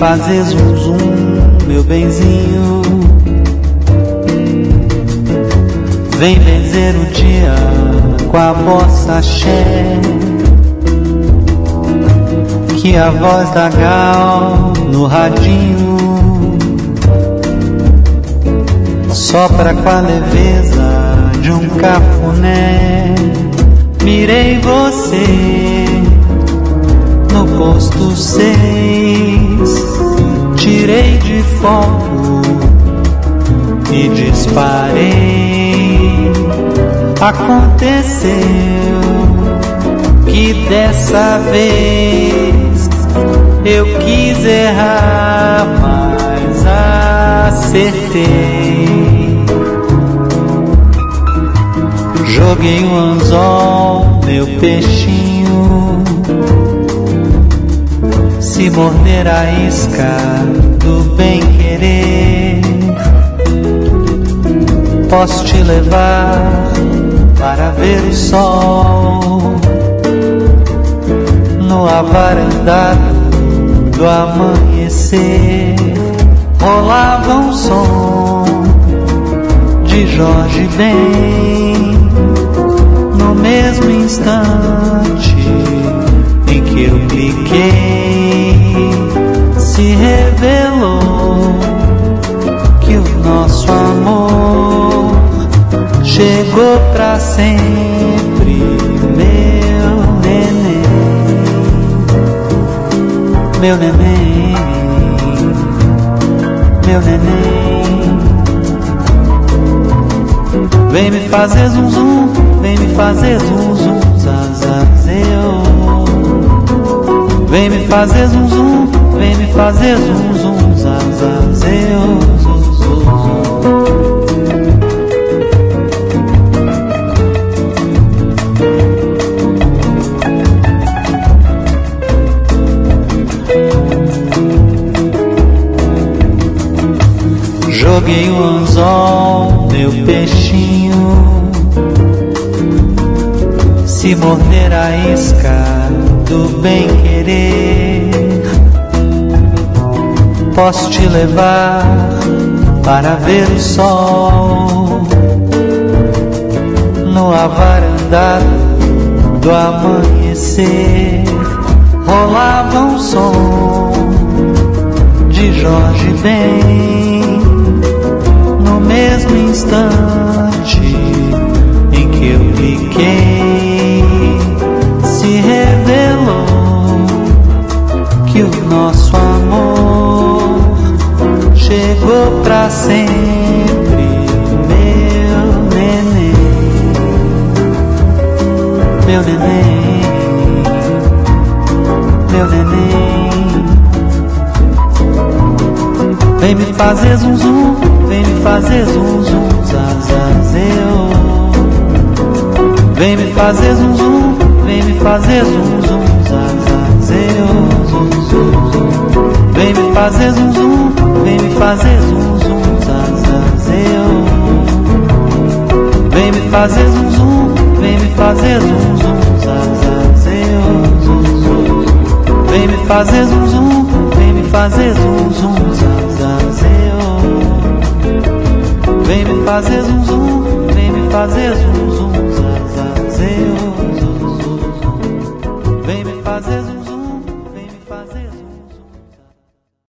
fazer zum zum, meu benzinho. Vem benzer o dia com a bossa axé, que a voz da Gal no radinho sopra com a leveza de um cafuné. Mirei você no posto 6, tirei de fogo e disparei. Aconteceu que dessa vez eu quis errar, mas acertei. Joguei um anzol, meu peixinho, se morder a isca do bem-querer, posso te levar para ver o sol no avarandado do amanhecer. Rolava um som de Jorge Ben no mesmo instante em que eu cliquei. Se revelou que o nosso amor chegou pra sempre, meu neném, meu neném, meu neném. Vem me fazer zum zum, vem me fazer zum zum, zazazeu. Vem me fazer zum zum, vem me fazer zum zum, zazazeu, zum zum. Joguei o anzol, meu peixinho, se morder a isca do bem-querer, posso te levar para ver o sol no avarandado do amanhecer. Rolava um som de Jorge Ben no mesmo instante em que eu cliquei. Se revelou que o nosso amor chegou pra sempre, meu neném, meu neném, meu neném. Vem me fazer zum zum, vem me fazer zum zum, zazazeu. Vem me fazer zum zum, vem me fazer zum zum, zazazeu, zum zum. Vem me fazer zum zum, vem me fazer zum zum, zazazeu. Vem me fazer zum zum, vem me fazer zum zum, zazazeu, zum zum. Vem me fazer zum zum, vem me fazer zum zum, zazazeu. Vem me fazer zum zum, vem me fazer zum zum.